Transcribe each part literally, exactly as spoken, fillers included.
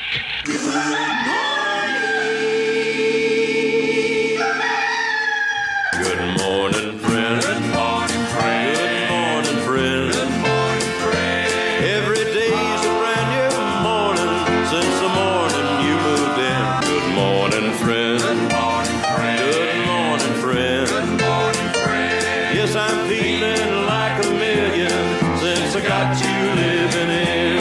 Good morning, friend. Good morning, friend. Good morning, friend. Good morning, friend. Every day's a brand new morning since the morning you moved in. Good morning, friend. Good morning, friend. Good morning, friend. Good morning, friend. Yes, I'm feeling like a million since I got you living in.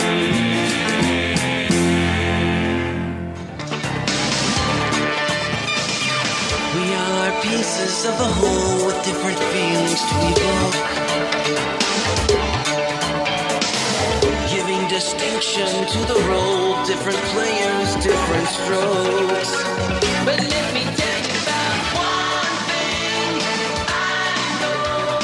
We are pieces of a whole with different feelings to evoke, giving distinction to the role, different players, different strokes. But let me tell you about one thing I know.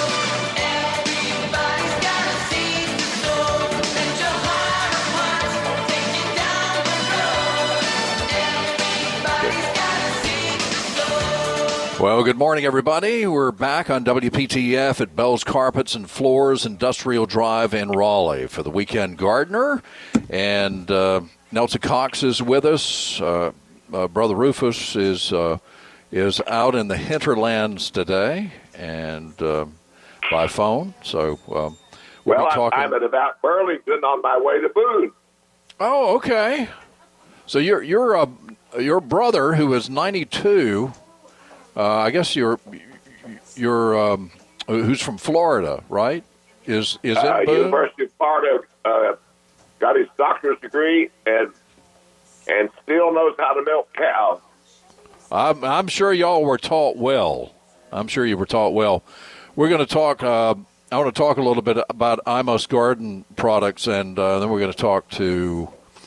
Everybody's got a seed to sow, and your heart of hearts will take you down the road. Everybody's got a seed to sow. Well, good morning, everybody. We're back on W P T F at Bell's Carpets and Floors Industrial Drive in Raleigh for the Weekend Gardener. And uh, Nelson Cox is with us. Uh, uh, Brother Rufus is uh, is out in the hinterlands today and uh, by phone. So um, we'll Well, be I'm, talking. I'm at about Burlington on my way to Boone. Oh, okay. So you're you're uh, your brother who is ninety-two. Uh, I guess you're you're um, who's from Florida, right? Is is it Uh, Boone? University of Florida, uh, got his doctor's degree and and still knows how to milk cows. I'm I'm sure y'all were taught well. I'm sure you were taught well. We're going to talk. Uh, I want to talk a little bit about Imos Garden products, and uh, then we're going to talk to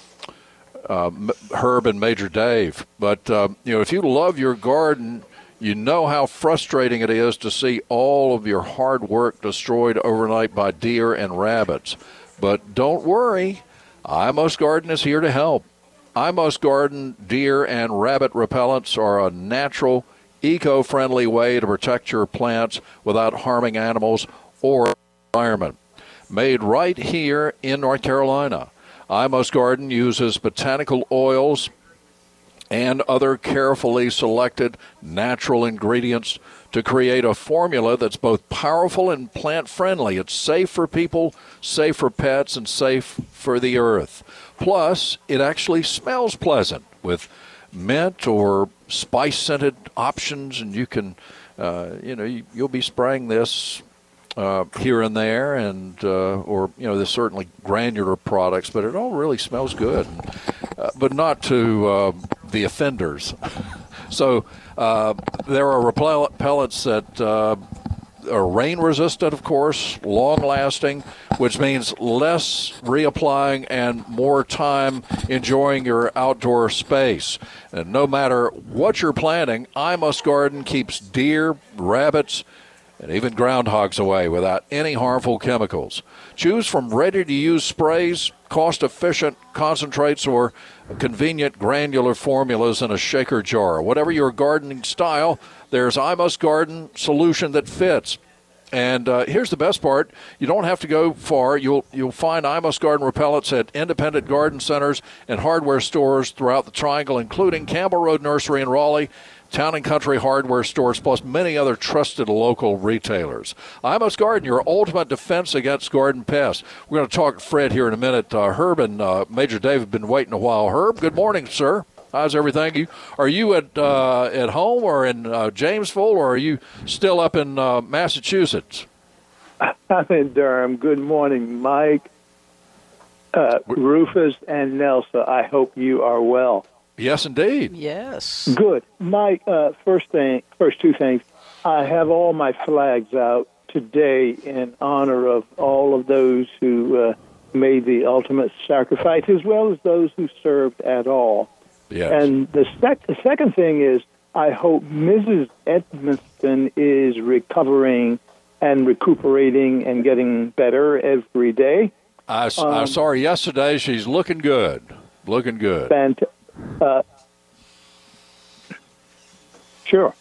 uh, Herb and Major Dave. But uh, you know, if you love your garden, you know how frustrating it is to see all of your hard work destroyed overnight by deer and rabbits. But don't worry, Imos Garden is here to help. Imos Garden deer and rabbit repellents are a natural, eco-friendly way to protect your plants without harming animals or the environment. Made right here in North Carolina, Imos Garden uses botanical oils and other carefully selected natural ingredients to create a formula that's both powerful and plant-friendly. It's safe for people, safe for pets, and safe for the earth. Plus, it actually smells pleasant with mint or spice-scented options, and you can, uh, you know, you, you'll be spraying this uh, here and there, and uh, or you know, there's certainly granular products, but it all really smells good, uh, but not to uh, the offenders. So uh, there are repellents that uh, are rain-resistant, of course, long-lasting, which means less reapplying and more time enjoying your outdoor space. And no matter what you're planting, Imos Garden keeps deer, rabbits, and even groundhogs away without any harmful chemicals. Choose from ready-to-use sprays, cost-efficient concentrates, or convenient granular formulas in a shaker jar. Whatever your gardening style, there's Imos Garden solution that fits. And uh, here's the best part. You don't have to go far. You'll you'll find Imos Garden repellents at independent garden centers and hardware stores throughout the Triangle, including Campbell Road Nursery in Raleigh, Town and Country hardware stores, plus many other trusted local retailers. Imos Garden, your ultimate defense against garden pests. We're going to talk to Fred here in a minute. Uh, Herb and uh, Major Dave have been waiting a while. Herb, good morning, sir. How's everything? You are you at uh, at home or in uh, Jamesville, or are you still up in uh, Massachusetts? I'm in Durham. Good morning, Mike, uh, Rufus, and Nelson. I hope you are well. Yes, indeed. Yes. Good. Mike, uh, first thing, first two things. I have all my flags out today in honor of all of those who uh, made the ultimate sacrifice, as well as those who served at all. Yes. And the, sec- the second thing is, I hope Missus Edmonston is recovering and recuperating and getting better every day. I, Um, I saw her yesterday. She's looking good. Looking good. Fant- uh, sure.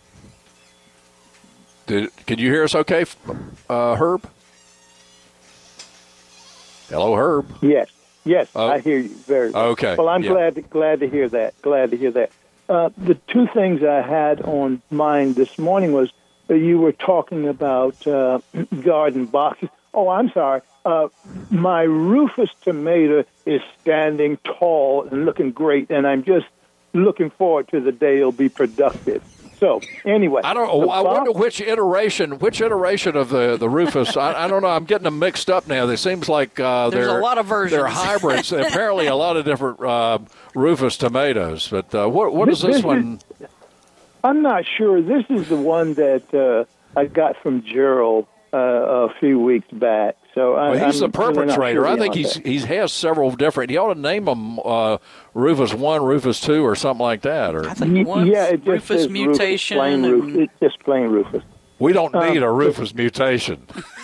Did, can you hear us okay, uh, Herb? Hello, Herb. Yes. Yes, Oh. I hear you very well. Okay, Well, I'm yeah. glad to, glad to hear that. Glad to hear that. Uh, the two things I had on mind this morning was that you were talking about uh, garden boxes. Oh, I'm sorry. Uh, my Rufus tomato is standing tall and looking great, and I'm just looking forward to the day it'll be productive. So, anyway. I don't. the I box- wonder which iteration, which iteration of the the Rufus. I, I don't know. I'm getting them mixed up now. It seems like uh, There's they're a lot of versions. They're hybrids. Apparently, a lot of different uh, Rufus tomatoes. But uh, what what is This- this this one? I'm not sure. This is the one that uh, I got from Gerald uh, a few weeks back. So I, Well, he's I'm the really not perpetrator. sure I think beyond he's that. he has several different. He ought to name them uh, Rufus one, Rufus two, or something like that. Or I think Y- once yeah, it just Rufus says mutation. Rufus, plain and, Rufus. It's just plain Rufus. we don't Uh, need a Rufus mutation.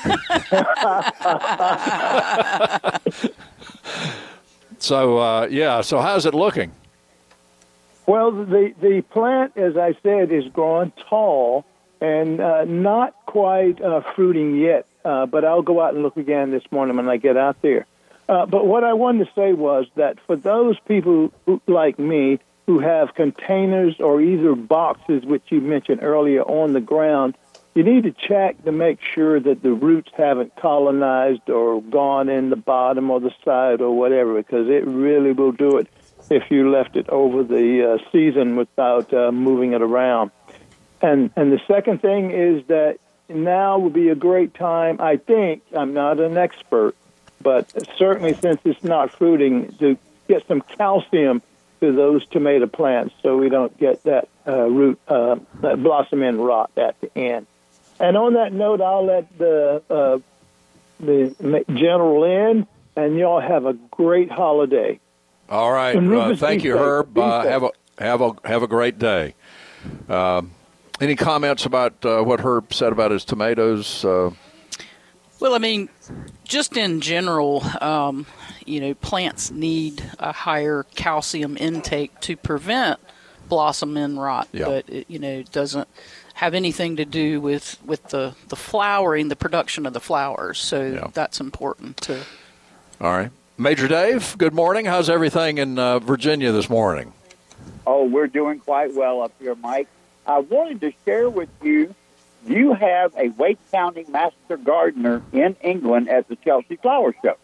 So uh, yeah. So how's it looking? Well, the the plant, as I said, is growing tall and uh, not quite uh, fruiting yet. Uh, but I'll go out and look again this morning when I get out there. Uh, but what I wanted to say was that for those people who, like me who have containers or either boxes, which you mentioned earlier, on the ground, you need to check to make sure that the roots haven't colonized or gone in the bottom or the side or whatever, because it really will do it if you left it over the uh, season without uh, moving it around. And and the second thing is that now would be a great time, I think, I'm not an expert, but certainly since it's not fruiting, to get some calcium to those tomato plants so we don't get that uh, root, uh, that blossom end rot at the end. And on that note, I'll let the uh, the general in, and y'all have a great holiday. All right. And Uh, Rufus, thank be you, safe. Herb. Be Uh, safe. have a have a have a great day. Um, any comments about uh, what Herb said about his tomatoes? Uh, Well, I mean, just in general, um, you know, plants need a higher calcium intake to prevent blossom end rot, Yeah. but it, you know, it doesn't have anything to do with with the the flowering, the production of the flowers. So Yeah. that's important to. all right. Major Dave, good morning. How's everything in uh, Virginia this morning? Oh, we're doing quite well up here, Mike. I wanted to share with you, you have a Wake County Master Gardener in England at the Chelsea Flower Show.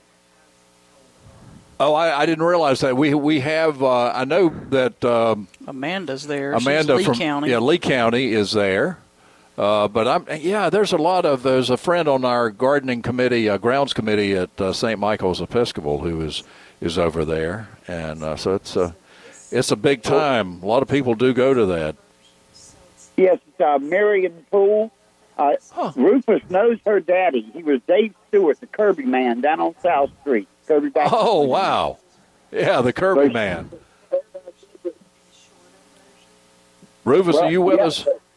Oh, I, I didn't realize that. We we have, uh, I know that um, Amanda's there. Amanda She's Lee from County. Yeah, Lee County is there. Uh, but I'm yeah. There's a lot of there's a friend on our gardening committee, uh, grounds committee at uh, Saint Michael's Episcopal who is is over there, and uh, so it's a it's a big time. A lot of people do go to that. Yes, it's uh, Marion Poole. Uh, Huh. Rufus knows her daddy. He was Dave Stewart, the Kirby man, down on South Street. Kirby back. Oh wow, yeah, the Kirby But- man. Rufus, Well, are you with yeah, us? but-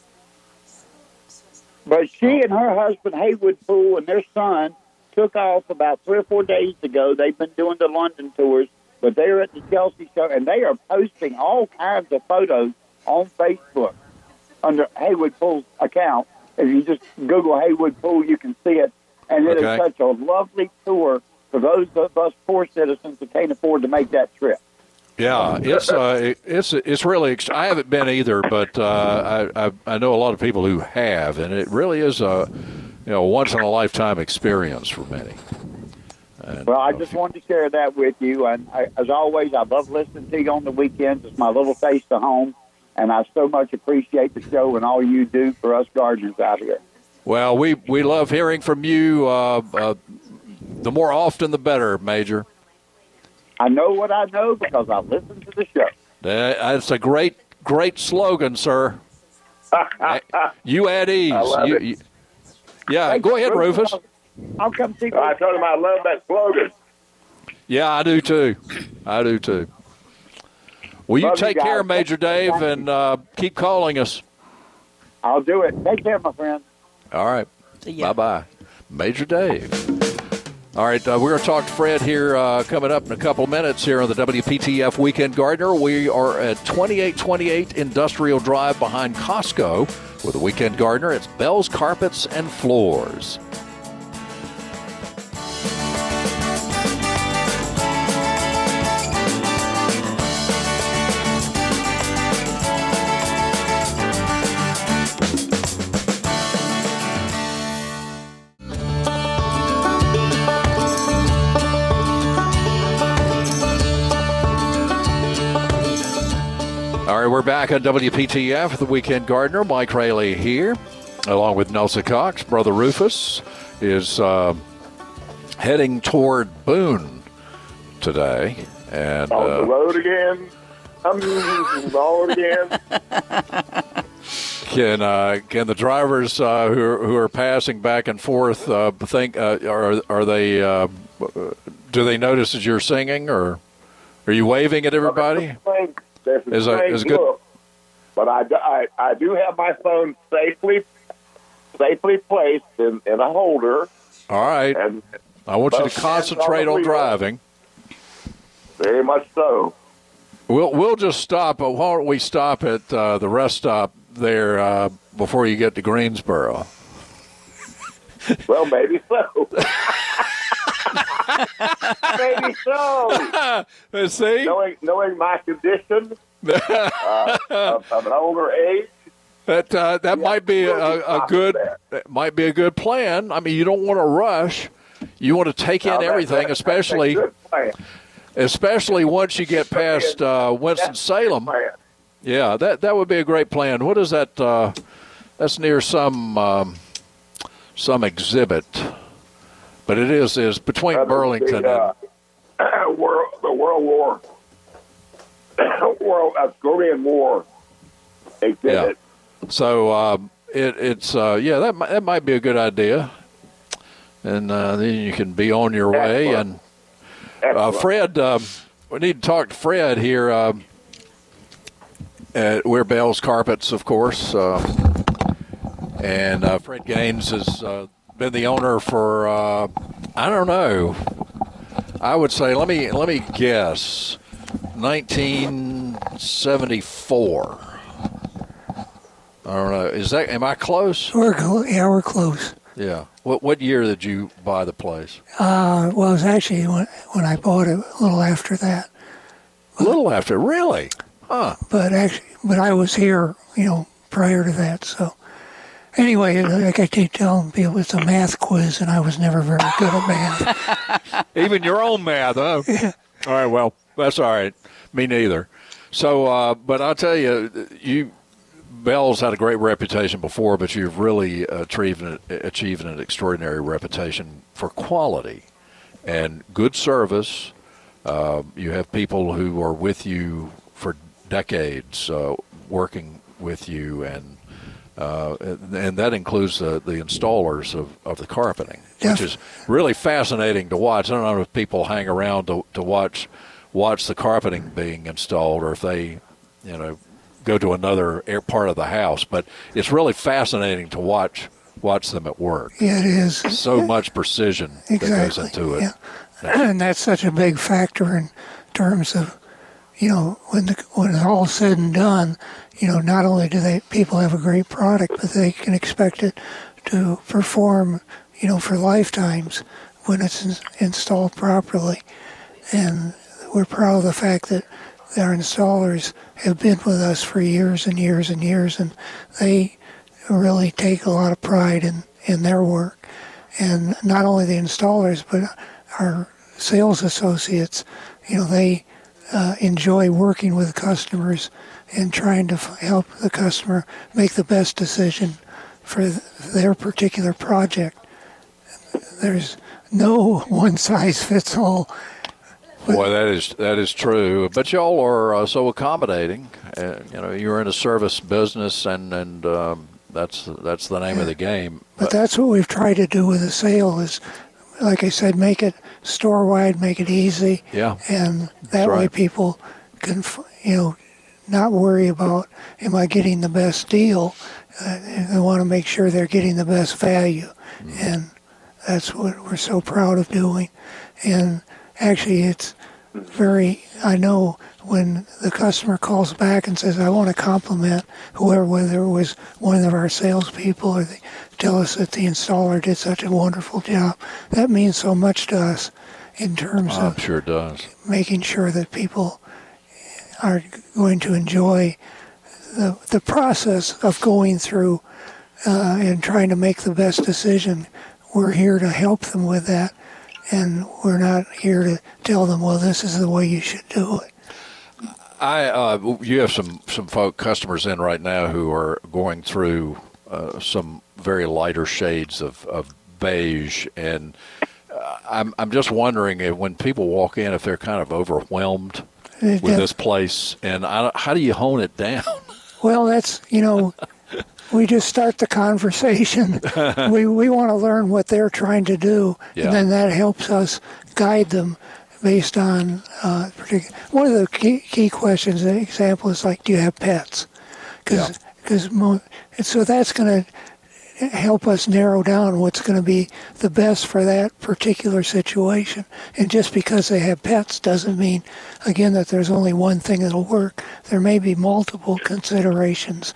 But she and her husband, Haywood Poole, and their son took off about three or four days ago. They've been doing the London tours, but they're at the Chelsea show, and they are posting all kinds of photos on Facebook under Haywood Poole's account. If you just Google Haywood Poole, you can see it. And it Okay. is such a lovely tour for those of us poor citizens that can't afford to make that trip. Yeah, it's uh, it's it's really. ex- I haven't been either, but uh, I, I I know a lot of people who have, and it really is a you know once in a lifetime experience for many. And, Well, I uh, just wanted to share that with you. And I, as always, I love listening to you on the weekends. It's my little face to home. And I so much appreciate the show and all you do for us gardeners out here. Well, we we love hearing from you. Uh, uh, the more often, the better, Major. I know what I know because I listen to the show. Uh, That's a great great slogan, sir. You at ease. I love You- it. you- yeah, go ahead, Rufus. I'll, I'll come see you. I told him I love that slogan. Yeah, I do too. I do too. Will you Love you take care, guys. Major Dave, and uh, keep calling us? I'll do it. Take care, my friend. All right. Yeah. Bye-bye. Major Dave. All right, uh, we're going to talk to Fred here uh, coming up in a couple minutes here on the W P T F Weekend Gardener. We are at twenty-eight twenty-eight Industrial Drive behind Costco with the Weekend Gardener. It's Bell's Carpets and Floors. All right, we're back on W P T F, the Weekend Gardener. Mike Rayleigh here, along with Nelson Cox. Brother Rufus is uh, heading toward Boone today. And On the uh, road again. I'm on the road again. can uh, can the drivers uh, who are, who are passing back and forth uh, think uh, are are they uh, do they notice that you're singing, or are you waving at everybody? There's a Is a- strange is a good- look, but I, I, I do have my phone safely safely placed in, in a holder, All right, and I want you both to hands concentrate on the on wheel. driving. Very much so. We'll we'll just stop. But why don't we stop at uh, the rest stop there uh, before you get to Greensboro? Well, maybe so. Maybe so. See, Knowing knowing my condition uh, of, of an older age, that uh, that Yeah, might be we'll a, be a stopping good there. that might be a good plan. I mean, you don't want to rush. You want to take in now, that- everything, that- especially that's a good plan. especially once you get past uh, Winston Salem. Plan. Yeah, that that would be a great plan. What is that? Uh, that's near some um, some exhibit, but it is is between Uh, the- Burlington the, uh, world, the World War, World uh, Korean War exhibit. and so um, it it's uh, yeah that might, that might be a good idea, and uh, then you can be on your way. Excellent. And uh, Excellent. Fred, um, we need to talk to Fred here. Um, at We're Bell's Carpets, of course. Uh, and uh, Fred Gaines has uh, been the owner for, uh, I don't know, I would say, let me let me guess, nineteen seventy-four. I don't know. Is that, am I close? We're clo- yeah, we're close. Yeah. What what year did you buy the place? Uh, well, it was actually when, when I bought it, a little after that. A little after, really? Huh. But actually, but I was here, you know, prior to that. So anyway, like I keep telling people, it's a math quiz, and I was never very good at math. Even your own math, huh? Yeah. All right, well, that's all right. Me neither. So, uh, but I'll tell you, you Bell's had a great reputation before, but you've really achieved an, achieved an extraordinary reputation for quality and good service. Uh, you have people who are with you for decades, uh, working with you, and uh, and that includes the, the installers of, of the carpeting, which is really fascinating to watch. I don't know if people hang around to, to watch watch the carpeting being installed, or if they, you know, go to another air part of the house. But it's really fascinating to watch watch them at work. Yeah, it is. So much precision Exactly. that goes into it. Yeah. And that's such a big factor in terms of, you know, when the when it's all said and done, you know, not only do they people have a great product, but they can expect it to perform, you know, for lifetimes when it's in, installed properly. And we're proud of the fact that our installers have been with us for years and years and years, and they really take a lot of pride in, in their work. And not only the installers, but our sales associates, you know, they uh, enjoy working with customers and trying to f- help the customer make the best decision for th- their particular project. There's no one-size-fits-all. Boy, that is that is true. But y'all are uh, so accommodating. Uh, you know, you're in a service business, and and um, that's that's the name Yeah. of the game. But that's what we've tried to do with the sale is, like I said, make it store-wide, make it easy. Yeah. And that way right. people can, f- you know, not worry about, am I getting the best deal? Uh, they want to make sure they're getting the best value. Mm. And that's what we're so proud of doing. And actually, it's very, I know when the customer calls back and says, I want to compliment whoever, whether it was one of our salespeople or they tell us that the installer did such a wonderful job, that means so much to us in terms I'm of sure it does. making sure that people are going to enjoy the, the process of going through uh, and trying to make the best decision. We're here to help them with that. And we're not here to tell them, well, this is the way you should do it. I uh, you have some some folk customers in right now who are going through uh, some very lighter shades of, of beige, and uh, I'm I'm just wondering if when people walk in, if they're kind of overwhelmed with this place, and I, how do you hone it down? Well, that's, you know, we just start the conversation. we we want to learn what they're trying to do, Yeah. and then that helps us guide them based on uh, particular. One of the key, key questions, an example is like, do you have pets? Because because mo- and so that's going to help us narrow down what's going to be the best for that particular situation. And just because they have pets doesn't mean, again, that there's only one thing that'll work. There may be multiple considerations.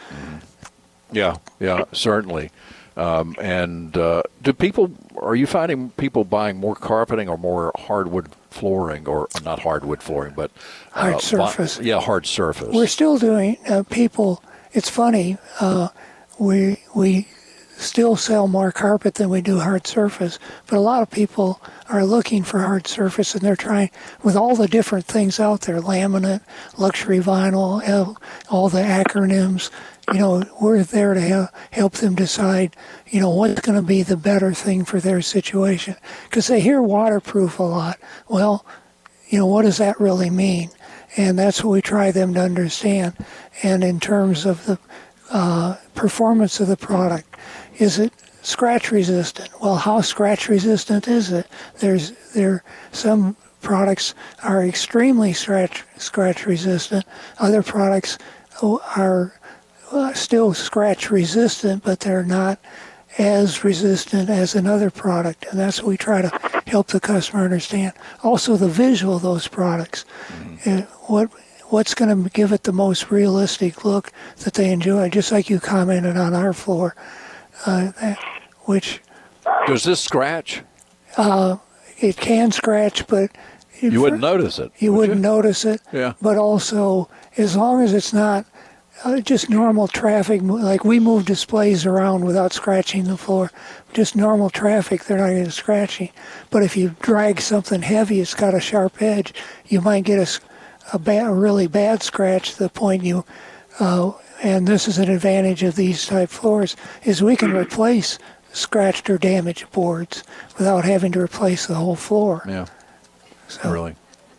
Yeah, yeah, certainly. Um, and uh, do people? Are you finding people buying more carpeting or more hardwood flooring, or not hardwood flooring, but uh, Hard surface. bu- yeah, hard surface. We're still doing uh, people. It's funny. Uh, we we still sell more carpet than we do hard surface, but a lot of people are looking for hard surface, and they're trying with all the different things out there: laminate, luxury vinyl, L, all the acronyms. You know, we're there to help, help them decide, you know, what's going to be the better thing for their situation. Because they hear waterproof a lot. Well, you know, what does that really mean? And that's what we try them to understand. And in terms of the uh, performance of the product, is it scratch resistant? Well, how scratch resistant is it? There's there some products are extremely scratch scratch resistant. Other products are uh, still scratch resistant, but they're not as resistant as another product, and that's what we try to help the customer understand. Also, the visual of those products, mm-hmm. uh, what what's going to give it the most realistic look that they enjoy. Just like you commented on our floor, uh, that, which does this scratch? Uh, it can scratch, but you wouldn't notice it. You would wouldn't you? notice it. Yeah. But also, as long as it's not Uh, just normal traffic, like we move displays around without scratching the floor. Just normal traffic, they're not going to scratching. But if you drag something heavy, it's got a sharp edge, you might get a, a, bad, a really bad scratch to the point you, uh, and this is an advantage of these type floors, is we can replace scratched or damaged boards without having to replace the whole floor. Yeah, so, really.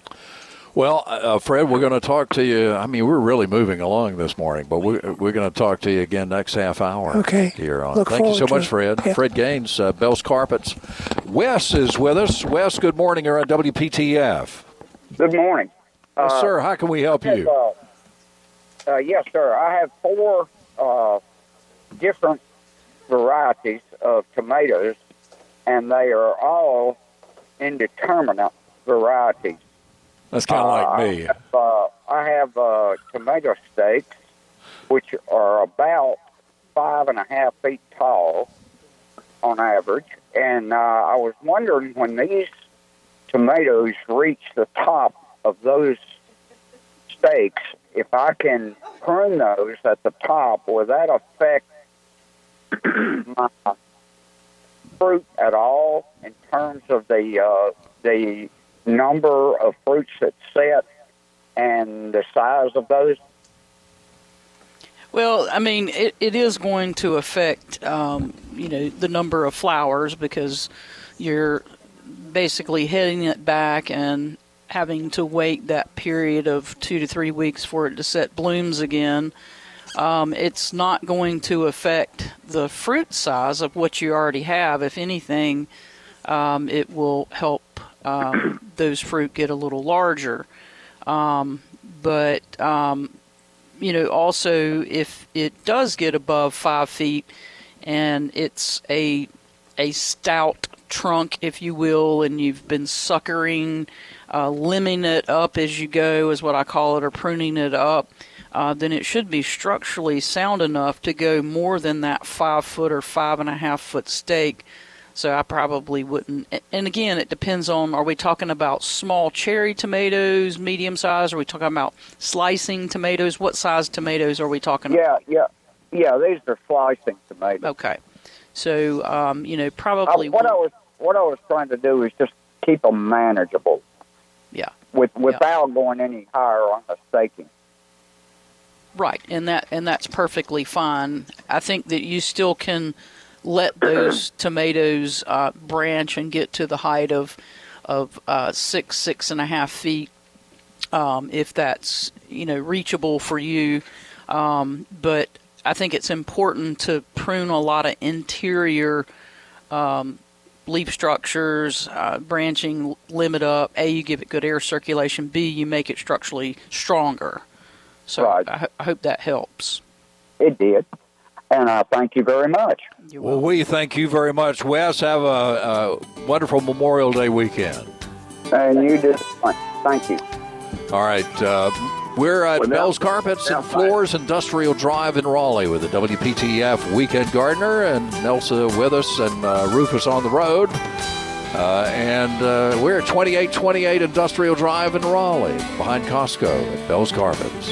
Well, uh, Fred, we're going to talk to you. I mean, we're really moving along this morning, but we're, we're going to talk to you again next half hour. Okay. Here on. Look Thank you so forward much, to Fred. it. Yeah. Fred Gaines, uh, Bell's Carpets. Wes is with us. Wes, good morning. You're on W P T F. Good morning. Yes, Uh, sir. How can we help Yes, you? uh, uh, yes, sir. I have four uh, different varieties of tomatoes, and they are all indeterminate varieties. That's kind of Uh, like I me. have, uh, I have uh, tomato steaks, which are about five and a half feet tall on average. And uh, I was wondering, when these tomatoes reach the top of those steaks, if I can prune those at the top, will that affect my fruit at all in terms of the uh, the number of fruits that set and the size of those? Well, I mean, it, it is going to affect, um, you know, the number of flowers, because you're basically heading it back and having to wait that period of two to three weeks for it to set blooms again. Um, it's not going to affect the fruit size of what you already have. If anything, um, it will help um, those fruit get a little larger. Um, but, um, you know, also if it does get above five feet and it's a a stout trunk, if you will, and you've been suckering, uh, limbing it up as you go is what I call it, or pruning it up, uh, then it should be structurally sound enough to go more than that five foot or five and a half foot stake. So I probably wouldn't. And again, it depends on, are we talking about small cherry tomatoes, medium size? Are we talking about slicing tomatoes? What size tomatoes are we talking Yeah, about? yeah, yeah. These are slicing tomatoes. Okay. So, um, you know, probably. I, what I won't- was what I was trying to do is just keep them manageable. Yeah. With without going any higher on the staking. Right, and that and that's perfectly fine. I think that you still can let those tomatoes uh, branch and get to the height of of uh, six six and a half feet, um, if that's you know reachable for you. Um, but I think it's important to prune a lot of interior um, leaf structures, uh, branching, limit up. A, you give it good air circulation. B, you make it structurally stronger. So Right. I, I hope that helps. It did. And I thank you very much. You're Well, welcome. we thank you very much, Wes. Have a, a wonderful Memorial Day weekend. And you did. Thank you. All right. Uh, we're at Well, now- Bell's Carpets now and Floors Industrial Drive in Raleigh with the W P T F Weekend Gardener and Nelsa with us and uh, Rufus on the road. Uh, and uh, we're at twenty-eight twenty-eight Industrial Drive in Raleigh behind Costco at Bell's Carpets.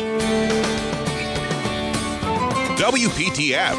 W P T F.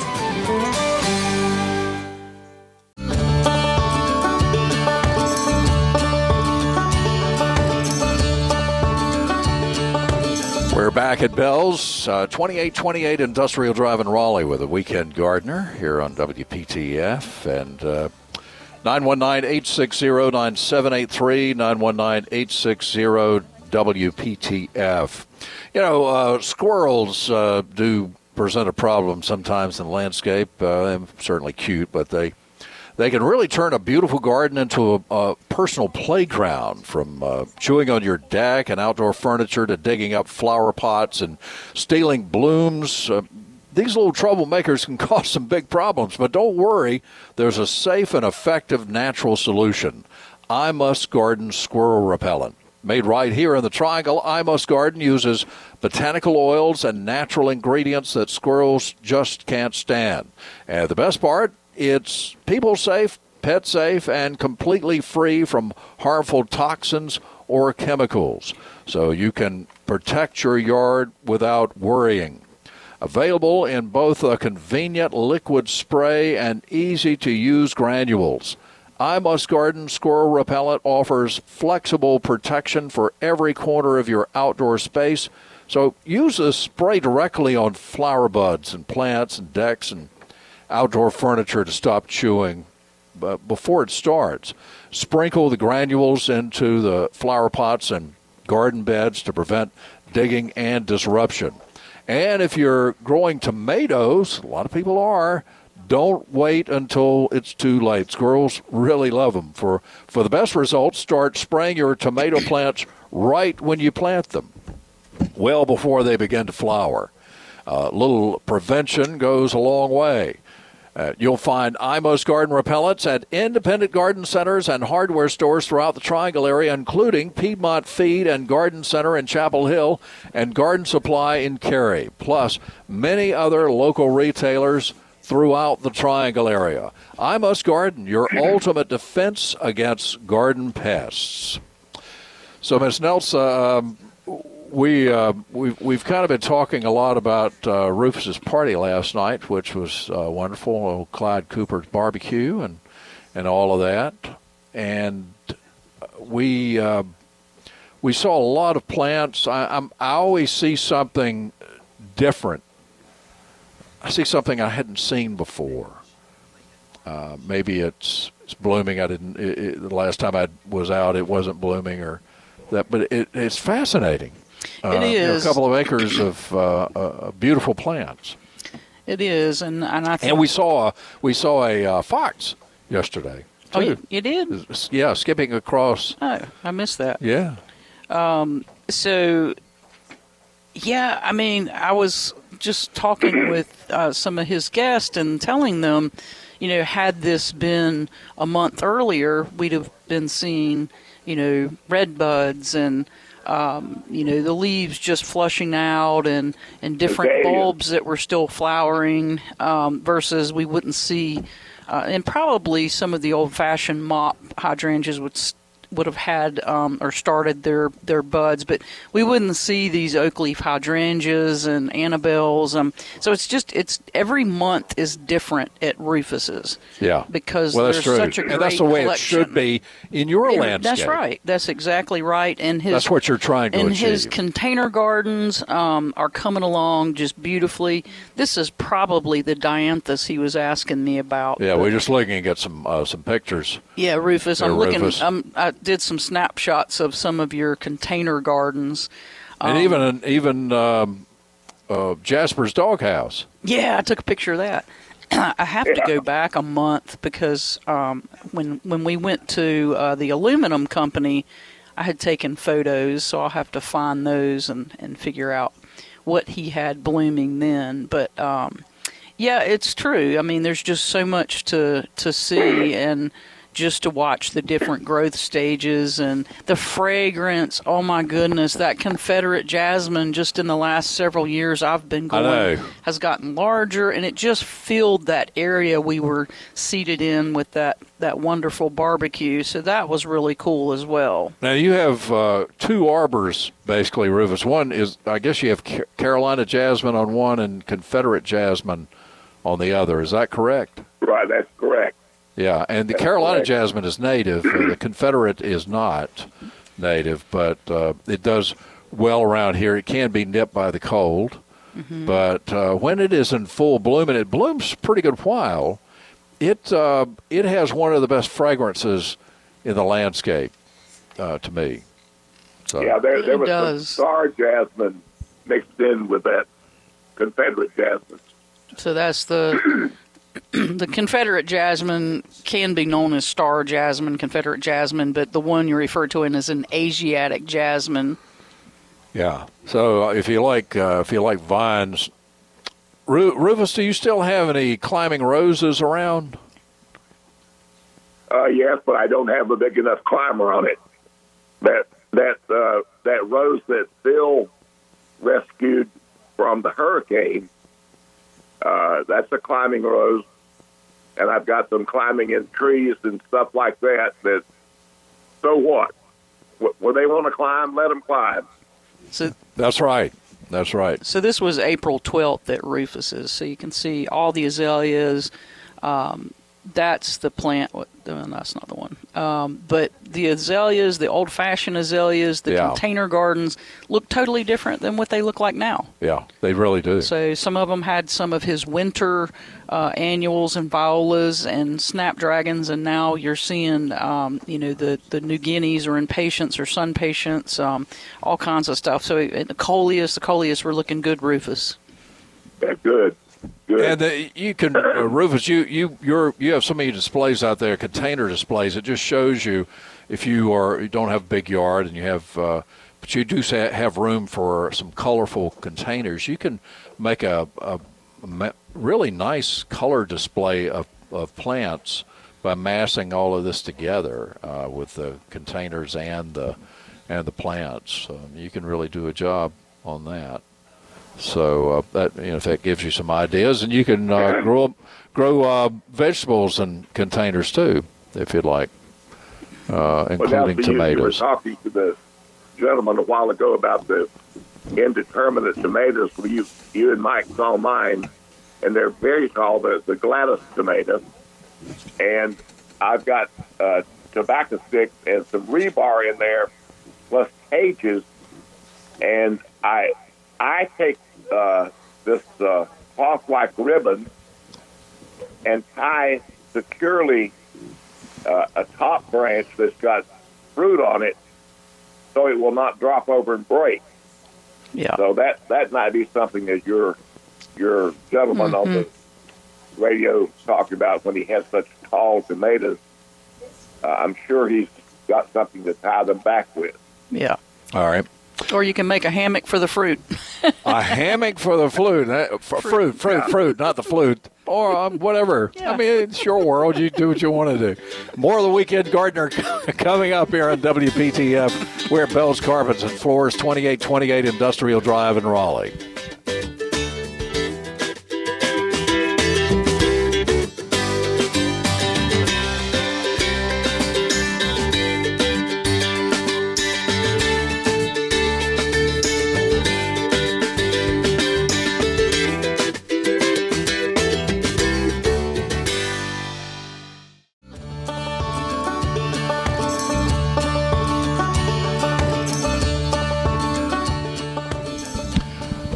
We're back at Bell's, uh, twenty-eight twenty-eight Industrial Drive in Raleigh with a Weekend Gardener here on W P T F. And uh, nine one nine, eight six zero, nine seven eight three, nine one nine, eight six zero, W P T F. You know, uh, squirrels uh, do present a problem sometimes in the landscape. Uh, they're certainly cute, but they They can really turn a beautiful garden into a, a personal playground, from uh, chewing on your deck and outdoor furniture to digging up flower pots and stealing blooms. Uh, these little troublemakers can cause some big problems, but don't worry. There's a safe and effective natural solution. I Must Garden Squirrel Repellent. Made right here in the Triangle, I Must Garden uses botanical oils and natural ingredients that squirrels just can't stand. And the best part, it's people safe, pet safe, and completely free from harmful toxins or chemicals. So you can protect your yard without worrying. Available in both a convenient liquid spray and easy-to-use granules. I Must Garden Squirrel Repellent offers flexible protection for every corner of your outdoor space. So use the spray directly on flower buds and plants and decks and outdoor furniture to stop chewing but before it starts. Sprinkle the granules into the flower pots and garden beds to prevent digging and disruption. And if you're growing tomatoes, a lot of people are, don't wait until it's too late. Squirrels really love them. For, for the best results, start spraying your tomato plants right when you plant them, well before they begin to flower. A uh, little prevention goes a long way. Uh, you'll find I Must Garden repellents at independent garden centers and hardware stores throughout the Triangle area, including Piedmont Feed and Garden Center in Chapel Hill and Garden Supply in Cary, plus many other local retailers throughout the Triangle area. I Must Garden, your ultimate defense against garden pests. So, Miz Nelsa, um, We, uh, we've, we've kind of been talking a lot about uh, Rufus's party last night, which was uh, wonderful, old Clyde Cooper's barbecue and, and all of that. And we uh, we saw a lot of plants. I, I'm, I always see something different. I see something I hadn't seen before. Uh, maybe it's it's blooming. I didn't. It, it, the last time I was out, it wasn't blooming or that. But it, it's fascinating. Uh, It you know, is. a couple of acres of uh, uh, beautiful plants. It is, and, and I think... And we saw a, we saw a uh, fox yesterday. Oh, too. you, you did? Yeah, skipping across. Oh, I missed that. Yeah. Um, so, yeah, I mean, I was just talking with uh, some of his guests and telling them, you know, had this been a month earlier, we'd have been seeing, you know, red buds and, um, you know, the leaves just flushing out and, and different Azalea. bulbs that were still flowering, um, versus we wouldn't see, uh, and probably some of the old-fashioned mop hydrangeas would st- would have had um, or started their, their buds, but we wouldn't see these oak leaf hydrangeas and Annabelles. Um, so it's just it's every month is different at Rufus's. Yeah, because well, that's there's true. such a great and that's the way collection. it should be in your Yeah, landscape. That's right. That's exactly right. And his That's what you're trying to and achieve. his container gardens um, are coming along just beautifully. This is probably the dianthus he was asking me about. Yeah, we're just looking at some uh, some pictures. Yeah, Rufus. Yeah, I'm looking. Rufus. I'm, I did some snapshots of some of your container gardens. And Um, even even um, uh, Jasper's doghouse. Yeah, I took a picture of that. I have to go back a month because um, when when we went to uh, the aluminum company, I had taken photos, so I'll have to find those and, and figure out what he had blooming then. But um, yeah, it's true. I mean, there's just so much to to see and just to watch the different growth stages and the fragrance. Oh my goodness, that Confederate jasmine just in the last several years I've been I going know. has gotten larger, and it just filled that area we were seated in with that, that wonderful barbecue. So that was really cool as well. Now you have uh, two arbors, basically, Rufus. One is, I guess you have Ca- Carolina jasmine on one and Confederate jasmine on the other. Is that correct? Right, that's correct. Yeah, and the That's Carolina correct. jasmine is native. Uh, the Confederate is not native, but uh, it does well around here. It can be nipped by the cold, Mm-hmm. but uh, when it is in full bloom, and it blooms a pretty good while, it uh, it has one of the best fragrances in the landscape uh, to me. So Yeah, there, there It was does. some star jasmine mixed in with that Confederate jasmine. So that's the the Confederate jasmine can be known as star jasmine, Confederate jasmine, but the one you refer to in is an Asiatic jasmine. yeah. So uh, if you like uh, if you like vines, Ru- Rufus, do you still have any climbing roses around? Uh, yes, but I don't have a big enough climber on it. That that uh, that rose that Phil rescued from the hurricane, uh, that's a climbing rose, and I've got them climbing in trees and stuff like that. That so what? Wh- Where they want to climb, let them climb. So That's right. That's right. So this was April twelfth at Rufus's. So you can see all the azaleas. Um, that's the plant. What, no, that's not the one. Um, but the azaleas, the old-fashioned azaleas, the Yeah. container gardens look totally different than what they look like now. Yeah, they really do. So some of them had some of his winter uh, annuals and violas and snapdragons, and now you're seeing, um, you know, the, the New Guineas or impatiens or sun patients, um, all kinds of stuff. So and the coleus, the coleus were looking good, Rufus. That's good. Good. And the, you can, uh, Rufus, you you you're, you have so many displays out there, container displays. It just shows you if you are you don't have a big yard and you have, uh, but you do sa- have room for some colorful containers. You can make a, a, a ma- really nice color display of, of plants by massing all of this together uh, with the containers and the and the plants. So you can really do a job on that. So uh, that you know, if that gives you some ideas, and you can uh, grow grow uh, vegetables in containers too, if you'd like, uh, Well, now, including see, you, you were tomatoes. talking to the gentleman a while ago about the indeterminate tomatoes. Well, you, you and Mike saw mine, and they're very tall, the, the Gladys tomato. And I've got uh, tobacco sticks and some rebar in there, plus cages. And I I take uh, this uh, cloth-like ribbon and tie securely uh, a top branch that's got fruit on it, so it will not drop over and break. Yeah. So that that might be something that your your gentleman on the radio talked about when he has such tall tomatoes. Uh, I'm sure he's got something to tie them back with. Yeah. All right, Or you can make a hammock for the fruit. a hammock for the flute, uh, for fruit, fruit, fruit, not the flute, or um, whatever. I mean, it's your world. You do what you want to do. More of the Weekend Gardener coming up here on W P T F. We're at Bell's Carpets and Floors, twenty-eight twenty-eight Industrial Drive in Raleigh.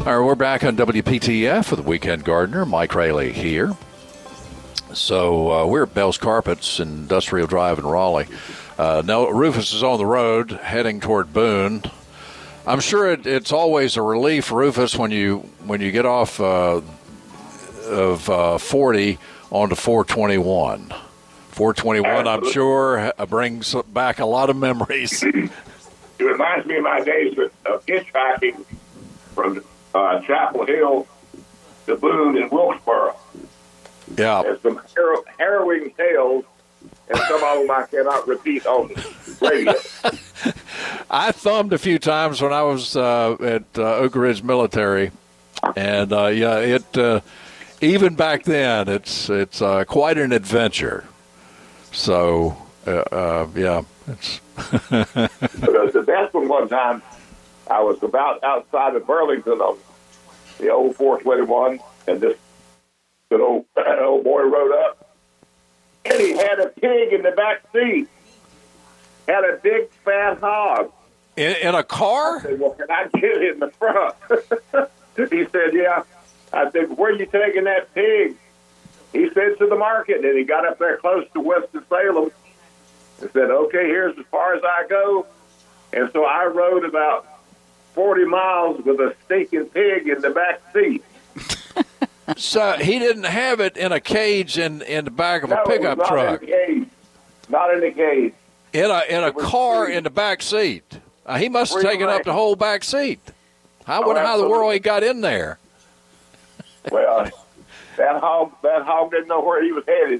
All right, we're back on W P T F with the Weekend Gardener. Mike Rayleigh here. So uh, we're at Bell's Carpets, Industrial Drive in Raleigh. Uh, now, Rufus is on the road heading toward Boone. I'm sure it, it's always a relief, Rufus, when you when you get off uh, of uh, forty onto four twenty-one. four twenty-one, I'm sure, brings back a lot of memories. It reminds me of my days of, of hitchhiking from uh, Chapel Hill to Boone and Wilkesboro. Yeah. There's some harrow- harrowing tales, and some of them I cannot repeat on the radio. I thumbed a few times when I was uh, at uh, Oak Ridge Military, and uh, yeah, it uh, even back then, it's it's uh, quite an adventure. So, uh, uh, yeah, it's the, the best one one time, I was about outside of Burlington on the old four twenty-one, and this good old, old boy rode up, and he had a pig in the back seat. Had a big fat hog. In, in a car? I said, well, can I get in the front? He said, yeah. I said, where are you taking that pig? He said, to the market. And he got up there close to Winston-Salem and said, okay, here's as far as I go. And so I rode about forty miles with a stinking pig in the back seat. So he didn't have it in a cage in, in the back of no, a pickup not truck. In the cage. Not in the cage. In a in a car free. in the back seat. Uh, he must have Free taken reign. up the whole back seat. I Oh, wonder how in the world absolutely. he got in there. Well, that hog, that hog didn't know where he was headed.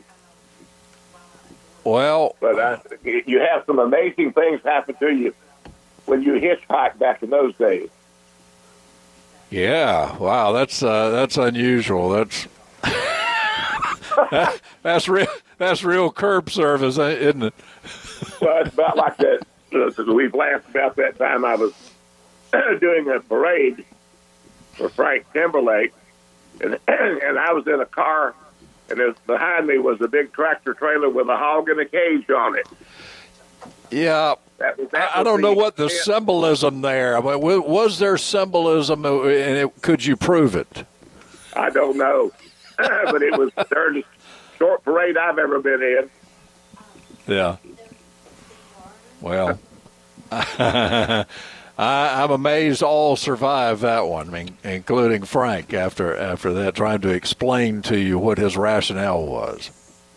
Well, But uh, you have some amazing things happen to you when you hitchhike back in those days. yeah. Wow, that's uh, that's unusual. That's that, that's real. That's real curb service, isn't it? Well, it's about like that. Uh, we've laughed about that time I was doing a parade for Frank Timberlake, and and I was in a car, and there's, behind me was a big tractor trailer with a hog and a cage on it. Yeah. That was, that I, I was don't know the what the intent. symbolism there. I mean, wa- was there symbolism, uh, and it, could you prove it? I don't know, but it was the third short parade I've ever been in. Yeah. Well, I, I'm amazed all survived that one, I mean, including Frank. After after that, trying to explain to you what his rationale was.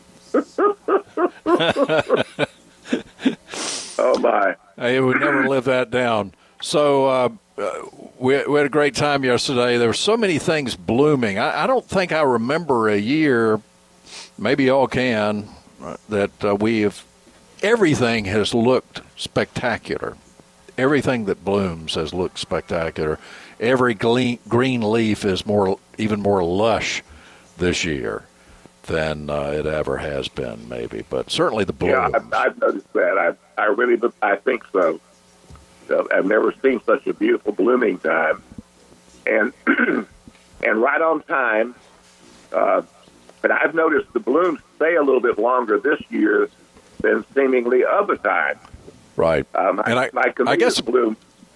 Oh my! Hey, we never live that down. So uh, uh, we, we had a great time yesterday. There were so many things blooming. I, I don't think I remember a year, maybe y'all can, uh, that uh, we have, everything has looked spectacular. Everything that blooms has looked spectacular. Every green, green leaf is more, even more lush this year than uh, it ever has been, maybe. But certainly the blooms. Yeah, I've, I've noticed that. I I really I think so. So I've never seen such a beautiful blooming time, and and right on time. Uh, but I've noticed the blooms stay a little bit longer this year than seemingly other times. Right. Um, and I, my I guess bloom.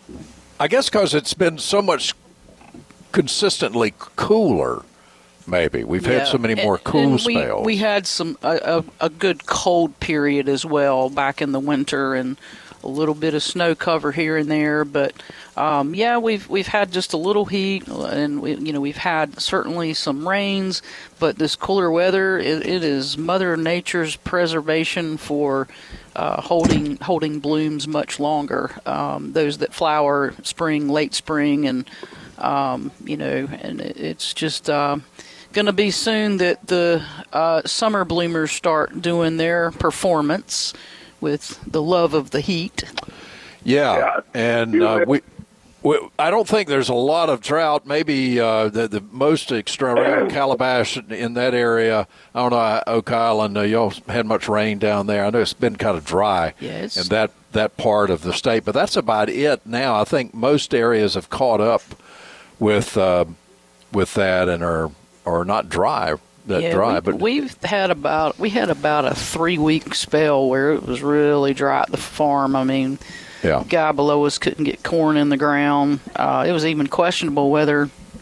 I guess because it's been so much consistently cooler. Maybe we've Yeah. had so many more And- cool and we, spells. We had some a, a, a good cold period as well back in the winter, and a little bit of snow cover here and there. But um, yeah, we've we've had just a little heat, and we, you know we've had certainly some rains. But this cooler weather, it, it is Mother Nature's preservation for uh, holding holding blooms much longer. Um, those that flower spring, late spring, and um, you know, and it, it's just. Uh, Going to be soon that the uh, summer bloomers start doing their performance with the love of the heat. yeah, Yeah. and uh, we, we. I don't think there's a lot of drought. Maybe uh, the the most extreme around Calabash in that area. I don't know, Oak Island. Uh, y'all had much rain down there. I know it's been kind of dry Yeah, it's- in that that part of the state, but that's about it now. I think most areas have caught up with uh, with that and are. Or not dry, that yeah, dry, we, but we've had about we had about a three week spell where it was really dry at the farm. I mean, yeah, guy below us couldn't get corn in the ground. Uh, it was even questionable whether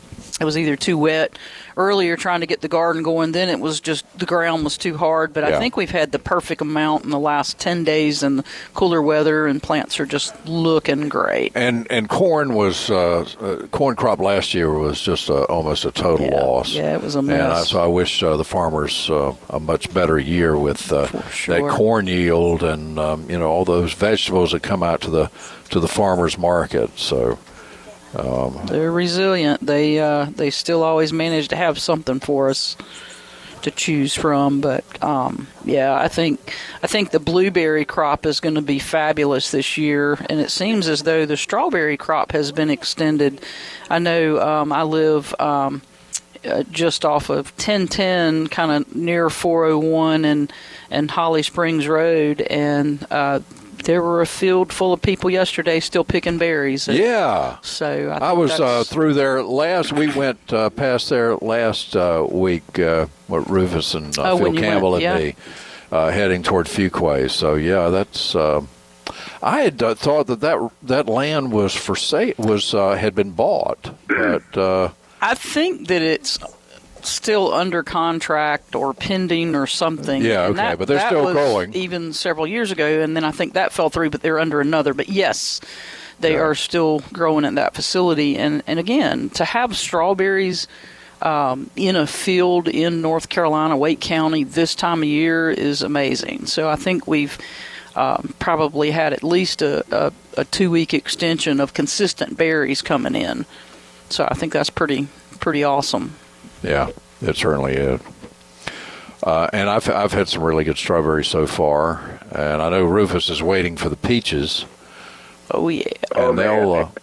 it was either too wet earlier trying to get the garden going, then it was just the ground was too hard. But Yeah. I think we've had the perfect amount in the last ten days and cooler weather, and plants are just looking great. And and corn was uh, uh, corn crop last year was just uh, almost a total Yeah. loss. Yeah, it was a And I, mess. so I wish uh, the farmers uh, a much better year with uh, sure. that corn yield and um, you know all those vegetables that come out to the to the farmers market. So. Um, They're resilient. They uh, they still always manage to have something for us to choose from. But um, yeah, I think I think the blueberry crop is going to be fabulous this year, and it seems as though the strawberry crop has been extended. I know um, I live um, uh, just off of ten ten, kind of near four oh one and and Holly Springs Road, and uh, there were a field full of people yesterday still picking berries. yeah. So I, think I was uh, that's- through there last. We went uh, past there last uh, week. Uh, what Rufus and uh, Oh, when Phil you Campbell went, and yeah. me uh, heading toward Fuquay. So yeah, that's. Uh, I had uh, thought that, that that land was for sale was uh, had been bought, but uh, I think that it's still under contract or pending or something. Yeah, And okay, that- but they're that still was growing. Even several years ago, and then I think that fell through, but they're under another. But yes, they Yeah. are still growing at that facility. And, and again, to have strawberries um, in a field in North Carolina, Wake County, this time of year is amazing. So I think we've um, probably had at least a, a, a two-week extension of consistent berries coming in. So I think that's pretty pretty awesome. yeah, it certainly is. Uh, and I've I've had some really good strawberries so far, and I know Rufus is waiting for the peaches. Oh yeah. Oh, And they'll. man.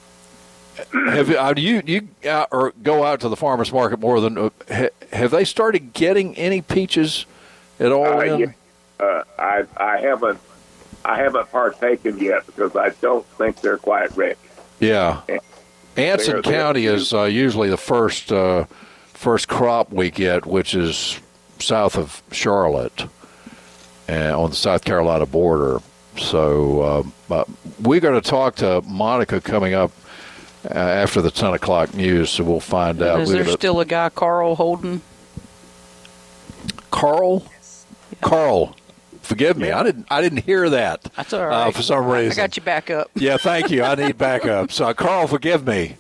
Uh, have you, uh, do you you out, or go out to the farmers market more than? Uh, ha, have they started getting any peaches at all? Uh, in? yeah. uh, I I haven't I haven't partaken yet because I don't think they're quite ready. Yeah. Anson They're- they're- County is uh, usually the first uh, first crop we get, which is south of Charlotte, and on the South Carolina border. So um, uh, we're going to talk to Monica coming up uh, after the ten o'clock news, so we'll find out. Is We're there gonna- still a guy, Carl Holden? Carl? Carl, forgive me. I didn't. I didn't hear that. That's all Uh, right. for some I reason. got you back up. Yeah, thank you. I need backup. So, Carl, forgive me.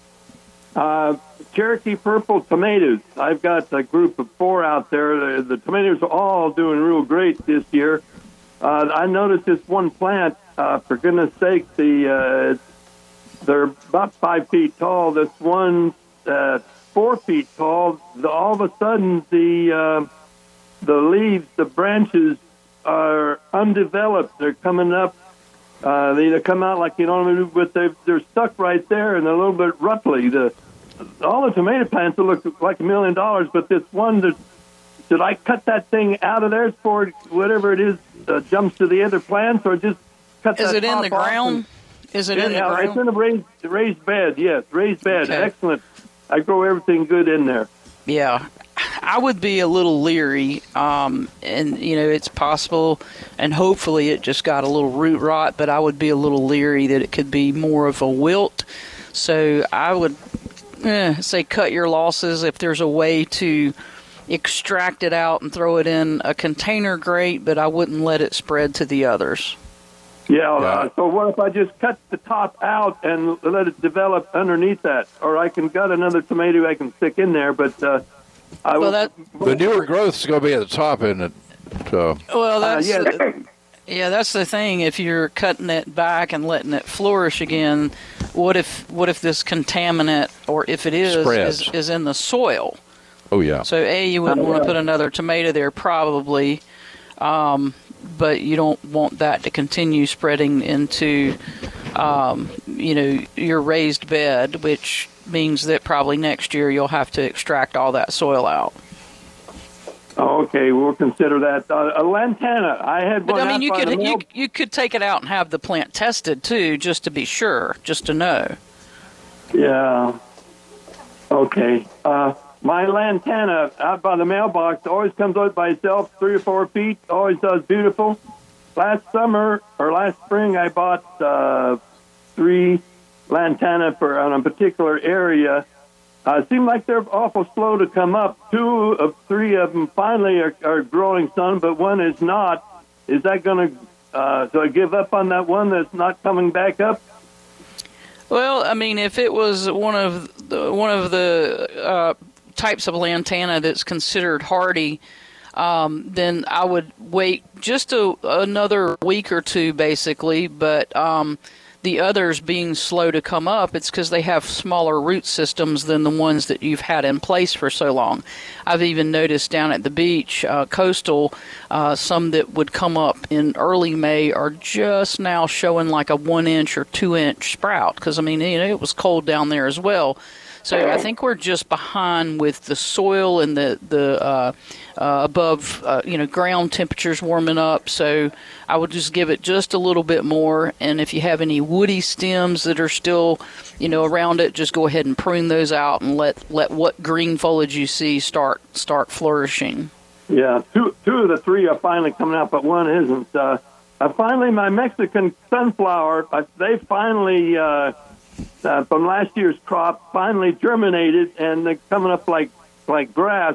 Uh, Cherokee Purple tomatoes. I've got a group of four out there. The, the tomatoes are all doing real great this year. Uh, I noticed this one plant. Uh, for goodness sake, the uh, they're about five feet tall. This one uh, four feet tall. The, all of a sudden, the uh, the leaves, the branches are undeveloped. They're coming up. Uh, they either come out like you know, but they they're stuck right there, and they're a little bit ruffly. The all the tomato plants will look like a million dollars, but this one, that should I cut that thing out of there before whatever it is uh, jumps to the other plants, or just cut? Is that it in top the off ground? and- Is it in the Yeah, it's ground? in a raised raised bed. Yes, raised bed. Okay. Excellent. I grow everything good in there. Yeah, I would be a little leery, um, and you know it's possible, and hopefully it just got a little root rot. But I would be a little leery that it could be more of a wilt. So I would eh, say cut your losses. If there's a way to extract it out and throw it in a container, great. But I wouldn't let it spread to the others. Yeah. Yeah. Uh, so what if I just cut the top out and let it develop underneath that, or I can gut another tomato I can stick in there, but. Uh, I Well, would- that The newer growth is going to be at the top, isn't it? So, well, Uh, that's yeah, the- Yeah, that's the thing. If you're cutting it back and letting it flourish again, what if what if this contaminant, or if it is, Spreads. is, is in the soil? oh yeah. So A, you wouldn't want to put another tomato there probably, um, but you don't want that to continue spreading into, um, you know, your raised bed, which means that probably next year you'll have to extract all that soil out. Okay, we'll consider that. Uh, a lantana. I had But one I mean, out you by the could mail- you, you could take it out and have the plant tested too, just to be sure, just to know. Yeah. Okay. Uh, my lantana out by the mailbox always comes out by itself, three or four feet. Always does beautiful. Last summer or last spring, I bought uh, three lantana for on a particular area, Uh, seem like they're awful slow to come up. Two of three of them finally are, are growing some, but one is not. Is that going to, uh, so I give up on that one that's not coming back up? Well, I mean, if it was one of the, one of the uh, types of lantana that's considered hardy, um, then I would wait just a, another week or two, basically. But um, the others being slow to come up, it's because they have smaller root systems than the ones that you've had in place for so long. I've even noticed down at the beach, uh, coastal, uh, some that would come up in early May are just now showing like a one inch or two inch sprout. Because, I mean, you know, it was cold down there as well. So I think we're just behind with the soil and the the uh, uh, above uh, you know ground temperatures warming up. So I would just give it just a little bit more. And if you have any woody stems that are still you know around it, just go ahead and prune those out and let let what green foliage you see start start flourishing. Yeah, two two of the three are finally coming out, but one isn't. Uh, uh, finally, my Mexican sunflower, uh, they finally. Uh, Uh, from last year's crop, finally germinated, and they're coming up like like grass.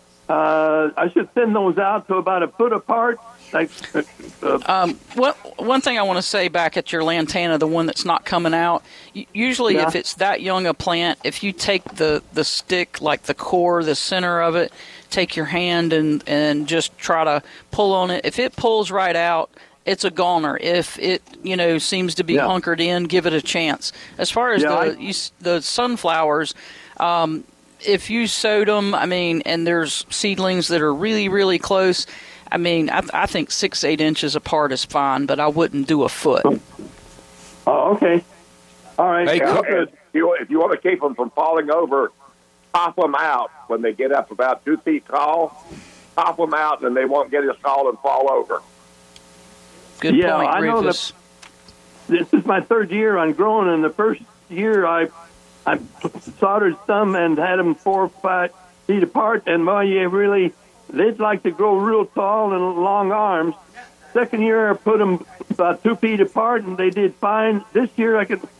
Uh, I should thin those out to about a foot apart. Like, uh, um, what, one thing I want to say back at your lantana, the one that's not coming out, usually Yeah. if it's that young a plant, if you take the, the stick, like the core, the center of it, take your hand and, and just try to pull on it. If it pulls right out, it's a goner. If it, you know, seems to be Yeah. hunkered in, give it a chance. As far as Yeah, the I- you, the sunflowers, um, if you sowed them, I mean, and there's seedlings that are really, really close, I mean, I, I think six, eight inches apart is fine, but I wouldn't do a foot. oh, okay. All right. Hey, sounds co- good. If you, if you want to keep them from falling over, top them out when they get up about two feet tall. Top them out, and they won't get installed and fall over. Good Yeah, point, I know that- Rufus. This is my third year on growing, and the first year I I soldered some and had them four or five feet apart, and boy, you really, they'd like to grow real tall and long arms. Second year I put them about two feet apart, and they did fine. This year I could